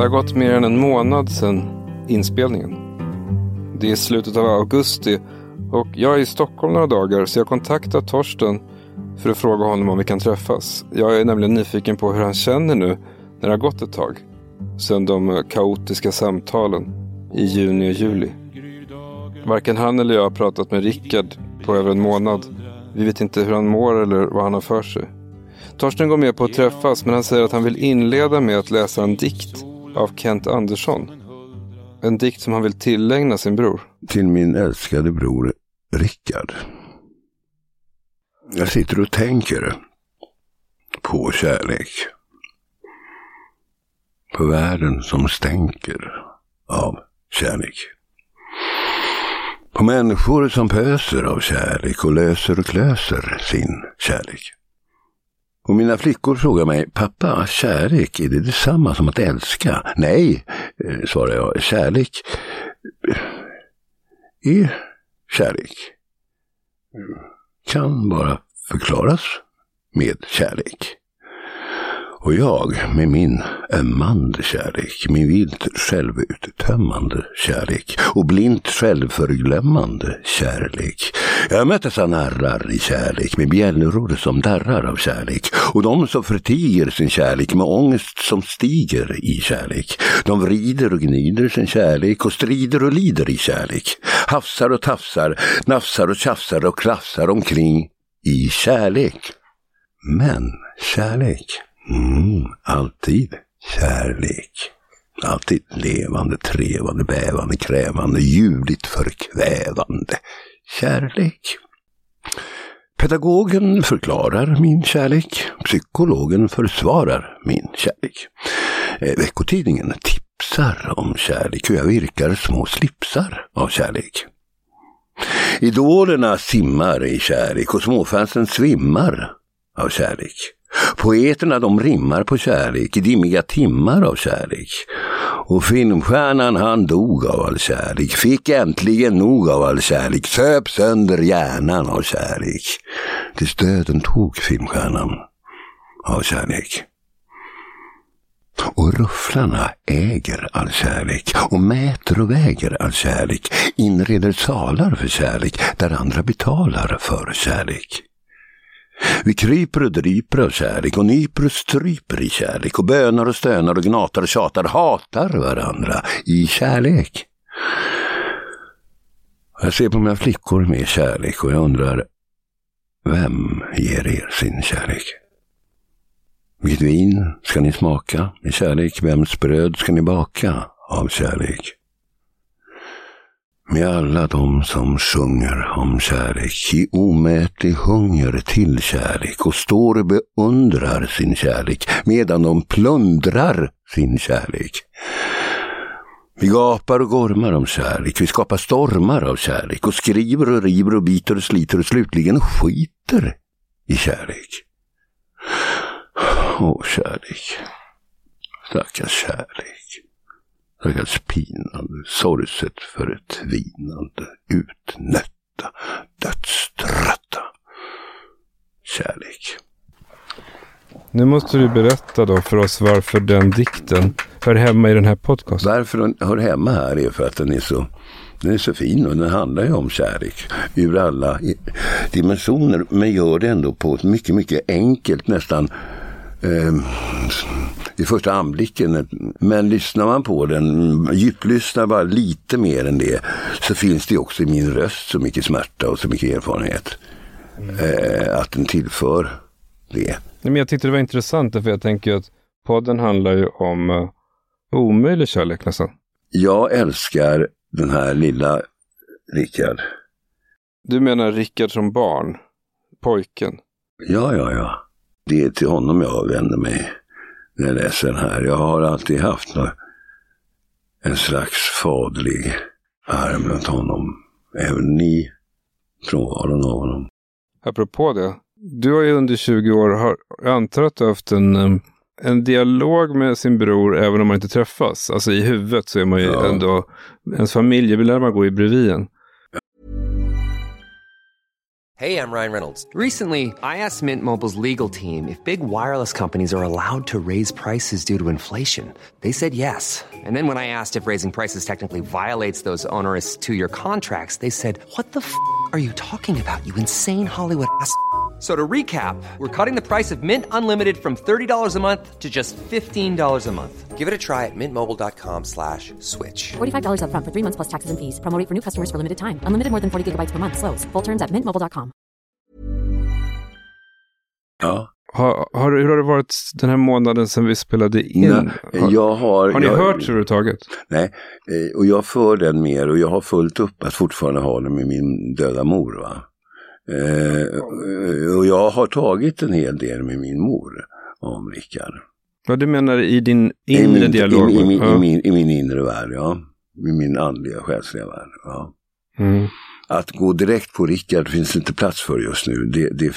Det har gått mer än en månad sedan inspelningen. Det är slutet av augusti och jag är i Stockholm några dagar, så jag kontaktar Torsten för att fråga honom om vi kan träffas. Jag är nämligen nyfiken på hur han känner nu när det har gått ett tag sedan de kaotiska samtalen i juni och juli. Varken han eller jag har pratat med Rickard på över en månad. Vi vet inte hur han mår eller vad han har för sig. Torsten går med på att träffas, men han säger att han vill inleda med att läsa en dikt av Kent Andersson. En dikt som han vill tillägna sin bror. Till min älskade bror Rickard. Jag sitter och tänker på kärlek. På världen som stänker av kärlek. På människor som pöser av kärlek och löser och klöser sin kärlek. Och mina flickor frågar mig: pappa, kärlek, är det detsamma som att älska? Nej, svarar jag, kärlek är kärlek. Kan bara förklaras med kärlek. Och jag med min ömmande kärlek, min vilt självuttömmande kärlek och blint självförglömmande kärlek. Jag möttes av narrar i kärlek med bjällror som darrar av kärlek och de som förtiger sin kärlek med ångest som stiger i kärlek. De vrider och gnider sin kärlek och strider och lider i kärlek. Hafsar och tafsar, nafsar och tjafsar och krafsar omkring i kärlek. Men kärlek... alltid kärlek. Alltid levande, trevande, bävande, krävande, ljudligt förkvävande kärlek. Pedagogen förklarar min kärlek. Psykologen försvarar min kärlek. Veckotidningen tipsar om kärlek och jag virkar små slipsar av kärlek. Idolerna simmar i kärlek och småfansen svimmar av kärlek. Poeterna de rimmar på kärlek i dimmiga timmar av kärlek. Och filmstjärnan han dog av all kärlek, fick äntligen nog av all kärlek, söp sönder hjärnan av kärlek. Tills döden tog filmstjärnan av kärlek. Och rufflarna äger all kärlek och mäter och väger all kärlek, inreder salar för kärlek där andra betalar för kärlek. Vi kryper och dryper av kärlek och nyper och stryper i kärlek och bönar och stönar och gnatar och tjatar, hatar varandra i kärlek. Jag ser på mina flickor med kärlek och jag undrar, vem ger er sin kärlek? Vilket vin ska ni smaka med kärlek? Vems bröd ska ni baka av kärlek? Med alla de som sjunger om kärlek i omätlig hunger till kärlek och står och beundrar sin kärlek medan de plundrar sin kärlek. Vi gapar och gormar om kärlek, vi skapar stormar av kärlek och skriver och river och biter och sliter och slutligen skiter i kärlek. Åh kärlek, stackars kärlek. Stackars pinande, sorgset för ett vinande, utnötta, dödströtta kärlek. Nu måste du berätta då för oss varför den dikten hör hemma i den här podcasten. Varför den hör hemma här är för att den är så fin och den handlar ju om kärlek ur alla dimensioner, men gör det ändå på ett mycket, mycket enkelt, nästan i första anblicken. Men lyssnar man på den, djuplyssnar bara lite mer än det, så finns det också i min röst så mycket smärta och så mycket erfarenhet att den tillför det. Men jag tyckte det var intressant, för jag tänker att podden handlar ju om omöjlig kärlek nästan. Jag älskar den här lilla Rickard. Du menar Rickard som barn? Pojken? Ja. Det är till honom jag vänder mig när jag läser den här. Jag har alltid haft en slags faderlig arm runt honom. Även i frånvaron av honom. Apropå det. Du har ju under 20 år, jag antar att du har haft en dialog med sin bror även om man inte träffas. Alltså i huvudet så är man ju ändå, ens familj vill man gå i bredvid. Hey, I'm Ryan Reynolds. Recently, I asked Mint Mobile's legal team if big wireless companies are allowed to raise prices due to inflation. They said yes. And then when I asked if raising prices technically violates those onerous 2-year contracts, they said, "What the f*** are you talking about, you insane Hollywood ass?" So to recap, we're cutting the price of Mint Unlimited from $30 a month to just $15 a month. Give it a try at mintmobile.com/switch. $45 up front for 3 months plus taxes and fees. Promo rate for new customers for limited time. Unlimited more than 40 gigabytes per month. Slows full terms at mintmobile.com. Ja. Hur har det varit den här månaden sedan vi spelade in? Har ni hört överhuvudtaget? Nej, och jag för den mer och jag har fullt upp att fortfarande ha den med min döda mor, va? Och jag har tagit en hel del med min mor om Rickard. Vad du menar i din inre dialog? I min inre värld, ja. I min andliga, själsliga värld, ja. Mm. Att gå direkt på Rickard finns inte plats för just nu. Det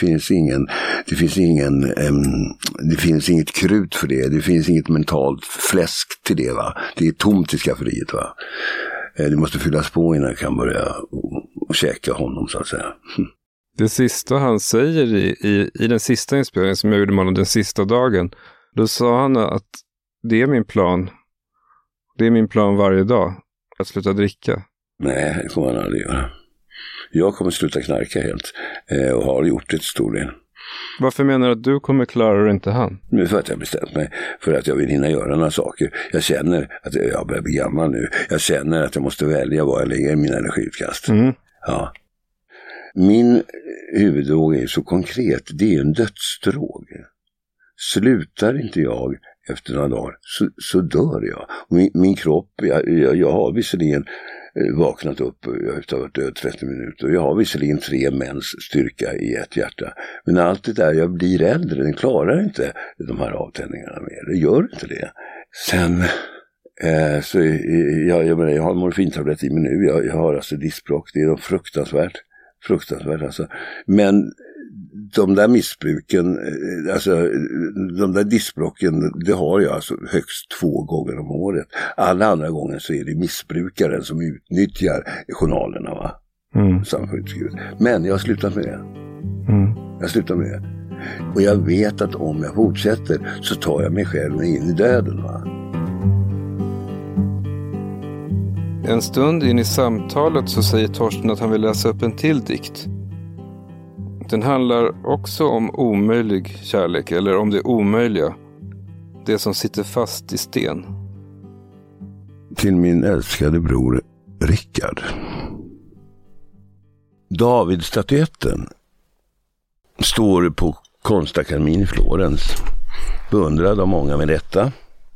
finns inget krut för det. Det finns inget mentalt fläsk till det, va. Det är tomt i skafferiet, va. Det måste fyllas på innan jag kan börja och käka honom, så att säga. Det sista han säger i den sista inspelningen som jag gjorde med honom den sista dagen, då sa han att det är min plan. Det är min plan varje dag att sluta dricka. Nej, det kommer han aldrig göra. Jag kommer sluta knarka helt och har gjort ett stor del. Varför menar du att du kommer klara det och inte han? Nu för att jag bestämt mig för att jag vill hinna göra några saker. Jag känner att jag börjar bli gammal nu. Jag känner att jag måste välja var jag lägger mina energiutkast. Mm. Ja. Min huvuddrog är så konkret. Det är en dödsdrog. Slutar inte jag efter några dagar så dör jag. Min kropp, jag har visserligen vaknat upp efter att ha varit död 30 minuter. Jag har visserligen 3 mäns styrka i ett hjärta. Men allt det där, jag blir äldre, den klarar inte de här avtändningarna mer. Det gör inte det. Sen så jag har en morfintablett i mig nu. Jag har alltså diskbråck. Det är fruktansvärt alltså. Men de där missbruken, alltså de där diskbråcken, det har jag alltså högst 2 gånger om året. Alla andra gånger så är det missbrukaren som utnyttjar journalerna, va? Men jag har slutat med det. Jag slutar med det. Och jag vet att om jag fortsätter så tar jag mig själv in i döden, va? En stund in i samtalet så säger Torsten att han vill läsa upp en till dikt. Den handlar också om omöjlig kärlek, eller om det omöjliga. Det som sitter fast i sten. Till min älskade bror Rickard. Davidstatyetten står på Konstakademin i Florens. Beundrad av många med rätta.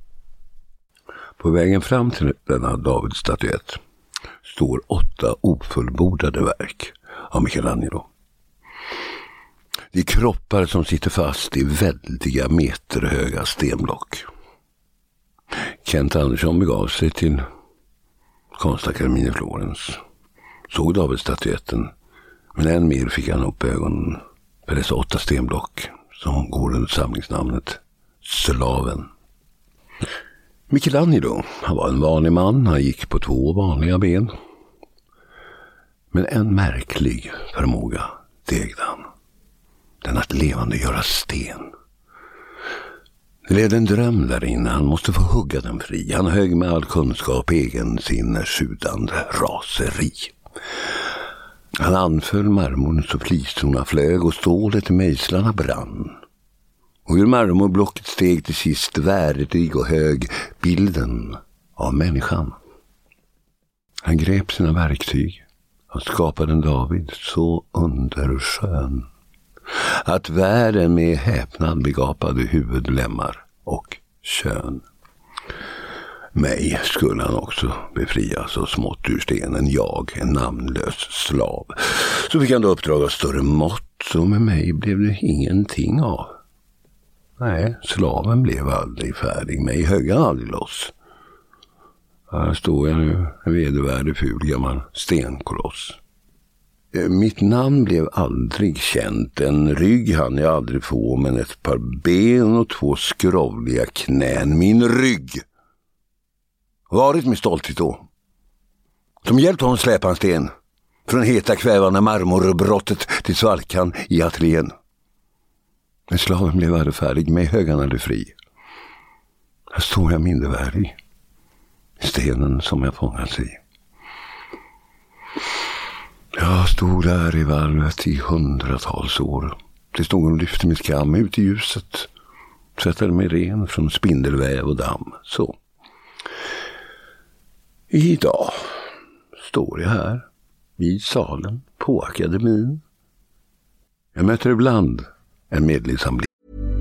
På vägen fram till denna Davidstatyett står 8 ofullbordade verk av Michelangelo. Det är kroppar som sitter fast i väldiga meterhöga stenblock. Kent Andersson begav sig till Konstakademin i Florens. Såg Davidstatyetten, men än mer fick han upp ögonen för dessa 8 stenblock som går under samlingsnamnet Slaven. Michelangelo, han var en vanlig man, han gick på 2 vanliga ben. Men en märklig förmåga ägde han. Den att levande göra sten. Det levde en dröm där inne, han måste få hugga den fri. Han högg med all kunskap egen sinnesjudande raseri. Han anföll marmorn så flisorna flög och stålet i mejslarna brann. Och ur marmorblocket steg till sist värdig och hög bilden av människan. Han grep sina verktyg och skapade en David så underskön att världen med häpnad begapade huvudlemmar och kön. Mig skulle han också befria så smått ur stenen, jag, en namnlös slav. Så fick han då uppdrag av större mått, så med mig blev det ingenting av. Nej, slaven blev aldrig färdig, mig högg han aldrig loss. Här står jag nu, en vedervärdig ful gammal stenkoloss. Mitt namn blev aldrig känt, en rygg hann jag aldrig få, men ett par ben och 2 skrovliga knän. Min rygg varit min stolthet då, som hjälpt honom släpa en sten Från heta kvävande marmorbrottet till svalkan i ateljén. När slaven blev aldrig färdig, med högan aldrig fri. Här stod jag mindervärdig. Stenen som jag fångats i. Jag stod där i valvet i 100-tals år. Tills någon lyfte min skam ut i ljuset. Tvättade mig ren från spindelväv och damm. Så. Idag står jag här vid salen på akademin. Jag möter ibland en medlidsam blick.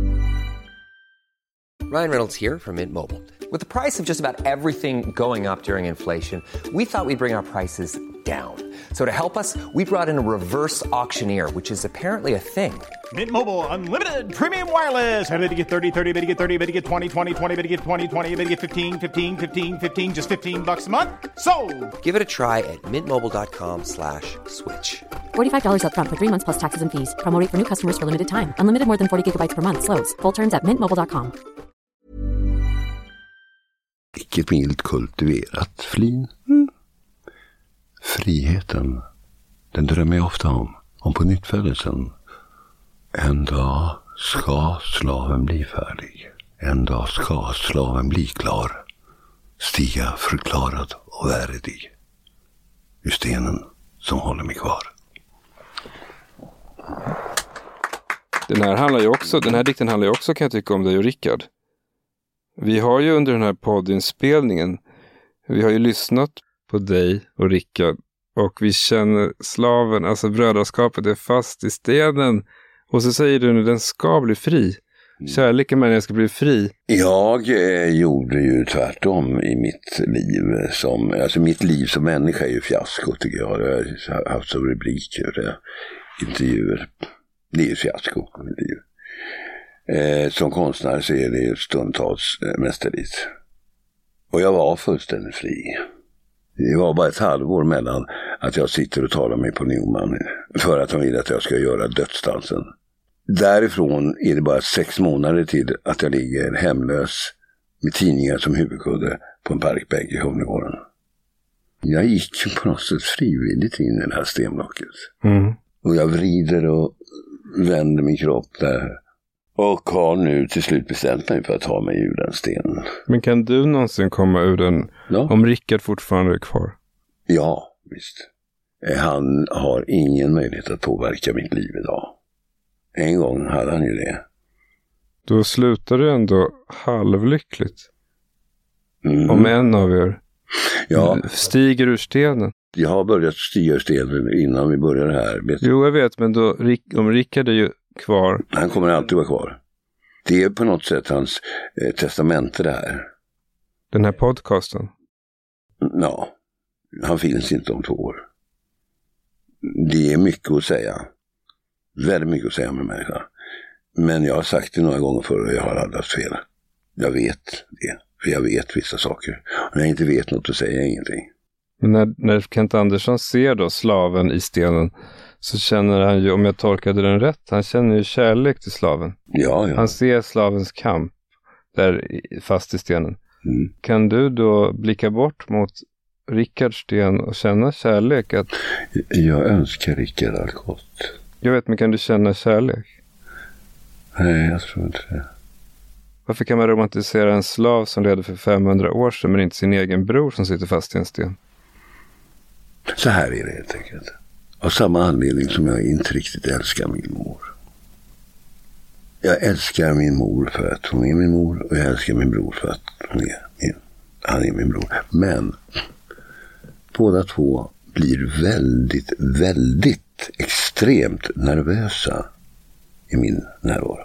Ryan Reynolds here from Mint Mobile. With the price of just about everything going up during inflation, we thought we'd bring our prices down. So to help us, we brought in a reverse auctioneer, which is apparently a thing. Mint Mobile Unlimited Premium Wireless. How to get 30, 30, bit to get 30, bit to get 20, 20, 20, bit to get 20, 20, bit to get 15, 15, 15, 15, just $15 a month? Sold! Give it a try at mintmobile.com/switch. $45 up front for 3 months plus taxes and fees. Promo rate for new customers for limited time. Unlimited more than 40 gigabytes per month. Slows full terms at mintmobile.com. Vilket milt kultiverat flin. Friheten, den drömmer jag ofta om på nyttfödelsen. En dag ska slaven bli färdig. En dag ska slaven bli klar. Stiga förklarad och värdig. Ur stenen som håller mig kvar. Den här dikten handlar ju också, kan jag tycka, om dig och Rickard. Vi har ju under den här poddinspelningen, vi har ju lyssnat på dig och Rickard, och vi känner slaven, alltså brödraskapet är fast i stenen. Och så säger du nu, den ska bli fri. Kärleken med den ska bli fri. Jag gjorde ju tvärtom i mitt liv. Mitt liv som människa är ju fiasko, tycker jag. Jag har haft som rubriker, intervjuer. Det är ju fiasko i mitt liv. Som konstnär så är det ju stundtals mästerligt. Och jag var fullständigt fri. Det var bara ett halvår mellan att jag sitter och talar med på Newman för att de vill att jag ska göra dödsdansen. Därifrån är det bara 6 månader till att jag ligger hemlös med tidningar som huvudkudde på en parkbänk i Humlegården. Jag gick på något sätt frivilligt in i det här stenblocket. Och jag vrider och vänder min kropp där. Och har nu till slut bestämt mig för att ta mig ur den stenen. Men kan du någonsin komma ur den, om Rickard fortfarande är kvar? Ja, visst. Han har ingen möjlighet att påverka mitt liv idag. En gång hade han ju det. Då slutar du ändå halvlyckligt. Om en av er stiger ur stenen. Jag har börjat stiga ur stenen innan vi började här. Jo, jag vet, men då, om Rickard är ju kvar. Han kommer alltid vara kvar. Det är på något sätt hans testamente det här. Den här podcasten? Ja, han finns inte om 2 år. Det är mycket att säga. Väldigt mycket att säga med människa. Men jag har sagt det några gånger förr och jag har aldrig haft fel. Jag vet det. För jag vet vissa saker. Och när jag inte vet något så säger jag ingenting. Men när Kent Andersson ser då slaven i stenen, så känner han ju, om jag tolkade den rätt, han känner ju kärlek till slaven. Ja. Han ser slavens kamp där fast i stenen. Kan du då blicka bort mot Rickards sten och känna kärlek? Jag önskar Rickard allt gott. Jag vet, men kan du känna kärlek? Nej, jag tror inte det. Varför kan man romantisera en slav som levde för 500 år sedan men inte sin egen bror som sitter fast i en sten? Så här är det helt enkelt. Av samma anledning som jag inte riktigt älskar min mor. Jag älskar min mor för att hon är min mor, och jag älskar min bror för att han är min bror. Men båda två blir väldigt, väldigt extremt nervösa i min närvaro.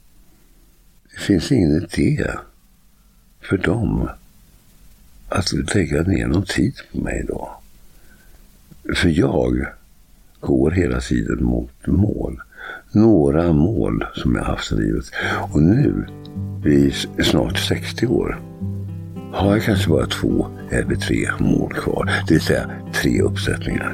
Det finns ingen idé för dem att lägga ner någon tid på mig då. För jag går hela tiden mot mål. Några mål som jag haft i livet. Och nu, i snart 60 år, har jag kanske bara 2 eller 3 mål kvar. Det vill säga 3 uppsättningar.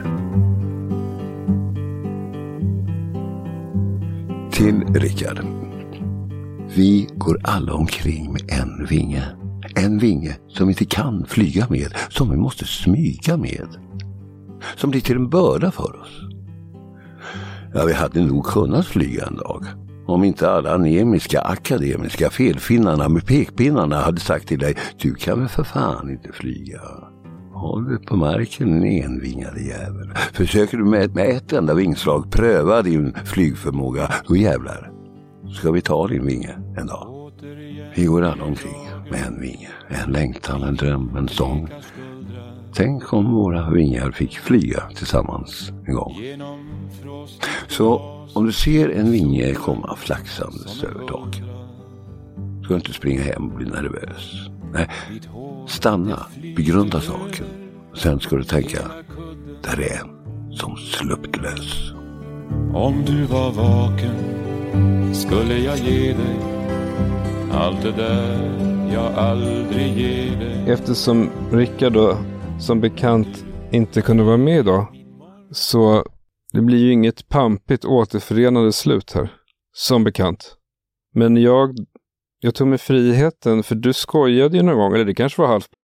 Till Rickard. Vi går alla omkring med en vinge. En vinge som vi inte kan flyga med, som vi måste smyga med. som blir till en börda för oss. Ja, vi hade nog kunnat flyga en dag. Om inte alla anemiska, akademiska felfinnarna med pekpinnarna hade sagt till dig, du kan väl för fan inte flyga. Håll du på marken, en envingad jävel. Försöker du med ett enda vingslag pröva din flygförmåga, då jävlar ska vi ta din vinge en dag. Vi går alla omkring med en vinge, en längtan, en dröm, en sång. Tänk om våra vingar fick flyga tillsammans en gång. Så om du ser en vinge komma flaxandes över taket, ska du inte springa hem och bli nervös. Nej, stanna, begrunda saken. Sen ska du tänka, där är en som sluppit lös. Om du var vaken skulle jag ge dig allt det där jag aldrig ger dig. Eftersom Rickard då som bekant inte kunde vara med idag, så det blir ju inget pampigt återförenade slut här, som bekant. Men jag tog mig friheten, för du skojade ju någon gång, eller det kanske var halvt.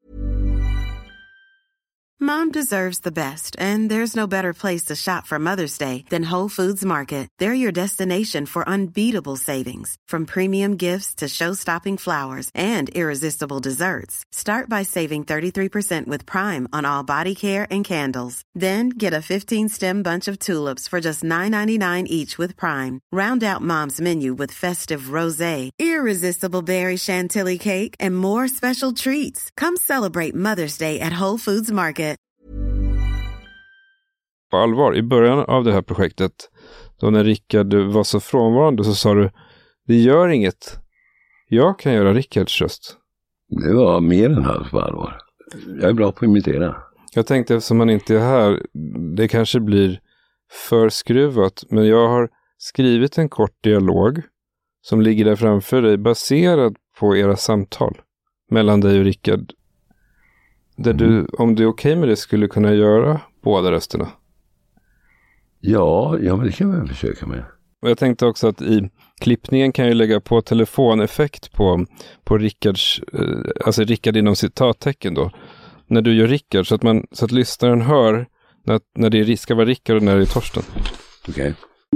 Mom deserves the best, and there's no better place to shop for Mother's Day than Whole Foods Market. They're your destination for unbeatable savings, from premium gifts to show-stopping flowers and irresistible desserts. Start by saving 33% with Prime on all body care and candles. Then get a 15-stem bunch of tulips for just $9.99 each with Prime. Round out Mom's menu with festive rosé, irresistible berry chantilly cake, and more special treats. Come celebrate Mother's Day at Whole Foods Market. På allvar, i början av det här projektet, då när Rickard var så frånvarande, så sa du, det gör inget. Jag kan göra Rickards röst. Det var mer än halvt på allvar. Jag är bra på att imitera. Jag tänkte, eftersom han inte är här, det kanske blir för skruvat, men jag har skrivit en kort dialog som ligger där framför dig, baserad på era samtal mellan dig och Rickard. Där du, om du är okej med det, skulle kunna göra båda rösterna. Ja, men det kan vi försöka med. Och jag tänkte också att i klippningen kan jag lägga på telefoneffekt på Rickards, alltså Rickard inom citattecken då. När du gör Rickard, så att lyssnaren hör när det ska vara Rickard och när det är Torsten. Okej.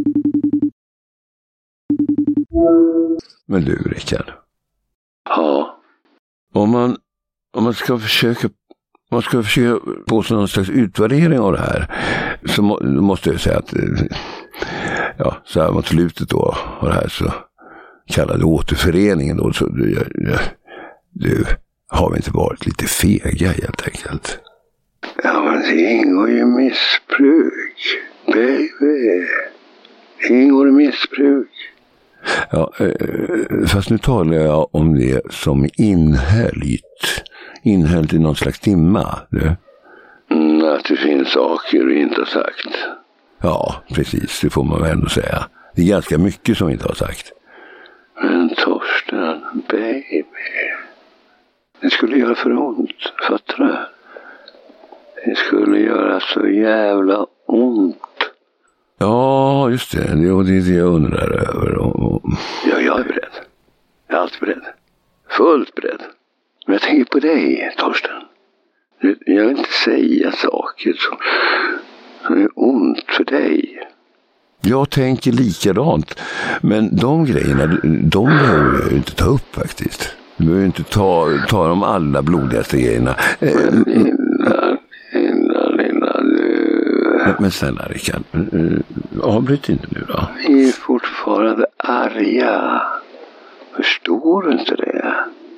Men du, Rickard. Ja. Om man ska försöka få någon slags utvärdering av det här, så måste jag säga att så här mot slutet då av det här så kallade återföreningen då, så du har vi inte varit lite fega helt enkelt. Ja, men det ingår ju missbruk, baby. Det ingår i missbruk. Ja, fast nu talar jag om det som inhällt i någon slags dimma. Att det finns saker du inte har sagt. Ja, precis, det får man väl ändå säga. Det är ganska mycket som vi inte har sagt. Men Torsten, baby. Det skulle göra för ont, fattar du? Det skulle göra så jävla ont. Ja, just det. Det är det jag undrar över. Ja, jag är beredd. Jag är alltid beredd. Fullt beredd. Men jag tänker på dig, Torsten. Jag vill inte säga saker som är ont för dig. Jag tänker likadant. Men de grejerna, de behöver jag inte ta upp faktiskt. Du behöver inte ta de alla blodigaste grejerna. Men snälla Rickard, avbryt inte nu då. Vi är fortfarande arga. Förstår du inte det?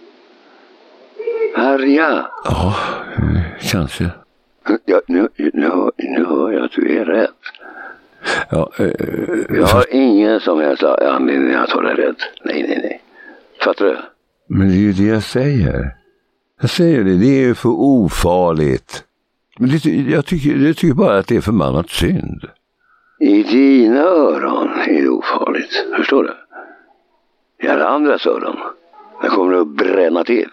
Arga? Ja, kanske. Ja, nu hör jag att du är rädd. Ja, jag har ingen som helst anledning att vara rädd. Nej. Fattar du? Men det är ju det jag säger. Jag säger det är ju för ofarligt. Men jag tycker bara att det är förbannat synd. I dina öron är det ofarligt. Förstår du? I alla andras öron. Det kommer att bränna till.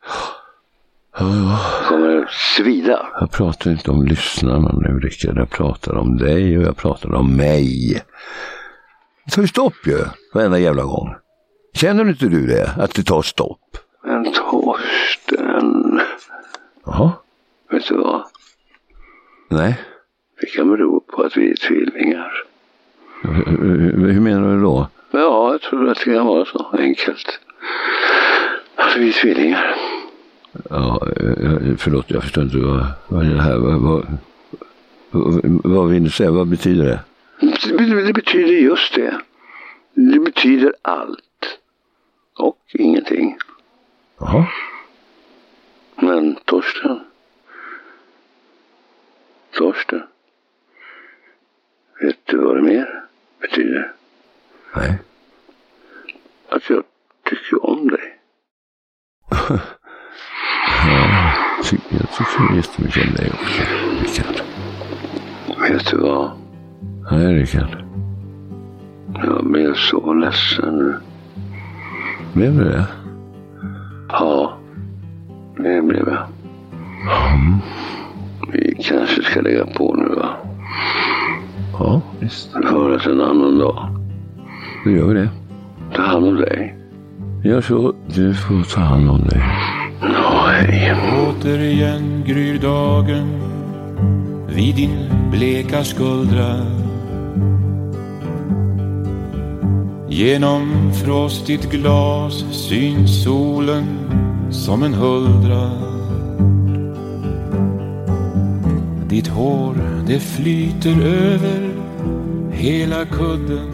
Det kommer att svida. Jag pratar inte om lyssnarna nu, Rickard. Jag pratar om dig och jag pratar om mig. Det tar ju stopp ju. Varenda jävla gång. Känner inte du det? Att det tar stopp? Men Torsten. Jaha. Vet du vad? Nej. Det kan bero på att vi är tvillingar. Hur menar du då? Ja, jag tror att det kan vara så enkelt. Att vi är tvillingar. Ja, förlåt, jag förstår inte vad det här vad vill du säga? Vad betyder det? Det betyder just det. Det betyder allt. Och ingenting. Jaha. Men Torsten. Vet du vad det mer betyder? Nej. Att jag tycker om dig. Jag tycker jättemycket om dig också, Rickard. Vet du vad? Nej, Rickard. Jag blev så ledsen nu. Blev du det? Ja, det blev jag. Vi kanske ska lägga på nu, va? Ja, visst. Vi hörs en annan dag. Då gör vi det. Ta hand om dig. Gör så, du får ta hand om dig. Ja, hej. Återigen gryr dagen vid din bleka skuldra. Genom frostigt glas syns solen som en huldra. Ditt hår, det flyter över hela kudden.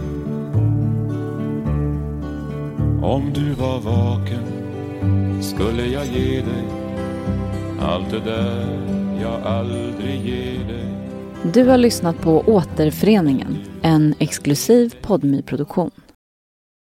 Om du var vaken skulle jag ge dig allt det där jag aldrig ger dig. Du har lyssnat på Återföreningen, en exklusiv Podme-produktion.